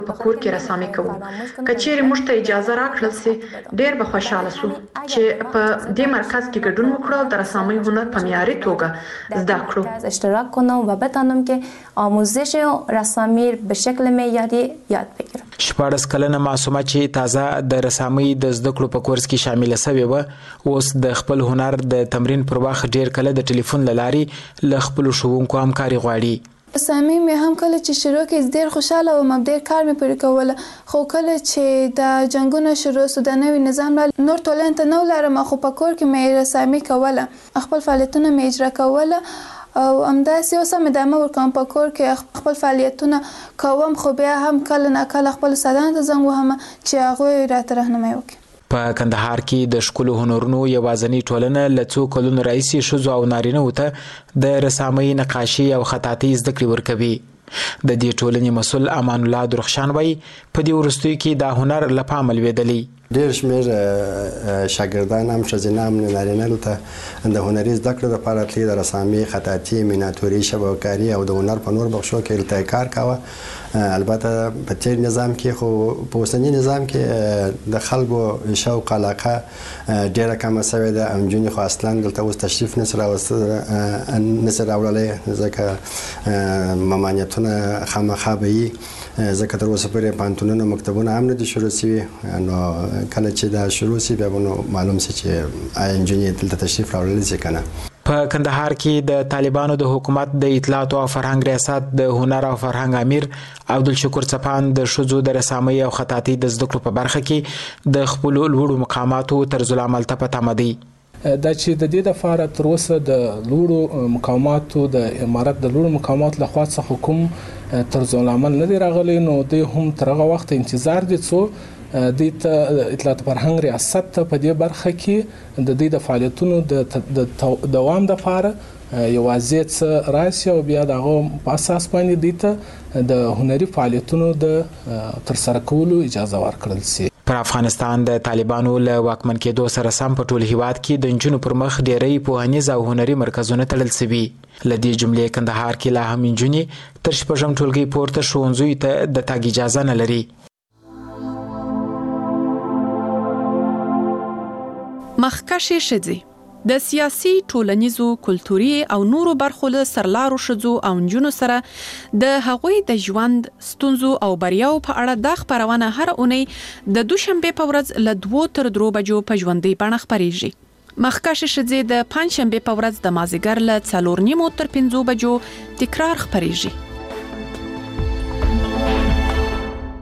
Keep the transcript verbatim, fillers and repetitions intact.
په کور کې رسامي کوو. که چیرې موږ ته اجازه راکړل سي ډېر به خوشاله سو چې په دې مرکز کې ګډون وکړو او د رسامۍ هنر په معیاري توګه زده کړو. اشتراک کنم و بتانم که آموزش رسامی به شکل معیاری یاد بگیرم. شپاړس کلنه معصومه چې تازه د رسامۍ د زده کړو په کورس کې شامل شوې وه اوس د خپل هنر د تمرین پر وخت ډېر کله د ټلیفون له لارې له خپلو ښوونکو همکاري غواړي. رسامي مې هم کله چې شروع کې ډېر خوشاله وم، ډېر کار مې پرې کوله، خو کله چې د جنګونه شروع سو د نوي نظام نور ټولنې ته نه ولرم، خو په کور کې مې رسامي کوله، خپل فعالیتونه مې اجرا کوله او همداسې اوس هم ادامه ورکوم. په کور کې خپل فعالیتونه کوم، خو بیا هم کله نه کله خپل استادانو ته زنګ وهم چې هغوی راته رهنمایي وکړي. په کندهار کې د ښکلو هنرونو یوازینۍ ټولنه له څو کلونو راهیسې ښځو او نارینه‌وو ته د رسامۍ، نقاشي او خطاطۍ زده کړې ورکوي. د دې ټولنې مسؤل امان الله درخشان وایي په دې وروستیو کې دا هنر له پامه لوېدلی. ډېر شمېر شاګردان هم ښځینه هم نارینه ته د هنري زده کړو لپاره تلي، د رسامي، خطاطي، میناتوري، شبکاري او د هنر په نور بخشو کې هلته کار کاوه. البته په تیر نظام کې خو په اوسني نظام کې د خلکو شوق علاقه ډېره کمه سوې ده. نجونې خو اصلا دلته اوس تشریف نشي راوړلی ځکه ممانعتونه خامخا به وي، ځکه تر اوسه پورې پوهنتونونه مکتبونه هم نه دي شروع سوي. نو کله چې دا شروع سي بیا به نو معلوم سي چې آیا نجونې دلته تشریف راوړلی سي که نه. په کندهار کې د طالبانو د حکومت د اطلاعات او فرهنګ ریاست د هنر او فرهنګ امیر عبدالشکور څپان د ښځو د رسامۍ او خطاطۍ د زده کړو په برخه کې د خپلو لوړو مقاماتو طرز العمل ته په تمه دی. دا چې د دې لپاره تر اوسه د لوړو مقاماتو د امارت د لوړو مقاماتو لخوا څخه کوم طرز العمل نه دی راغلی، نو دوی هم تر هغه وخت انتظار دي څو دوی ته اطلاعات فرهنګ ریاست ته په دې برخه کې د دوی د فعالیتونو د دوام لپاره یوازې څه راشي او بیا د هغو په اساس باندې دوی ته د هنري فعالیتونو د ترسره کولو اجازه ورکړل شي. پر افغانستان د طالبانو له واکمن کېدو سره سم په ټول هیواد کې د نجونو پر مخ ډېری پوهنیز او هنري مرکزونه تړل شوي. له دې جملې کندهار کې لا هم نجونې تر شپږم ټولګي پورته ښوونځیو ته د تګ اجازه نه لري. مخکشې ښځې د سیاسي، ټولنیزو، کلتوري او نورو برخو له سرلارو ښځو او نجونو سره د هغوی د ژوند ستونزو او بریاو په اړه دا خپرونه هر اونۍ د دوشنبې په ورځ له دوو تر درو بجو په ژوندۍ بڼه خپریږي. مخکشې ښځې د پنجشنبې په ورځ د مازدیګر له څلور نیمو تر پنځو بجو تکرار خپریږي.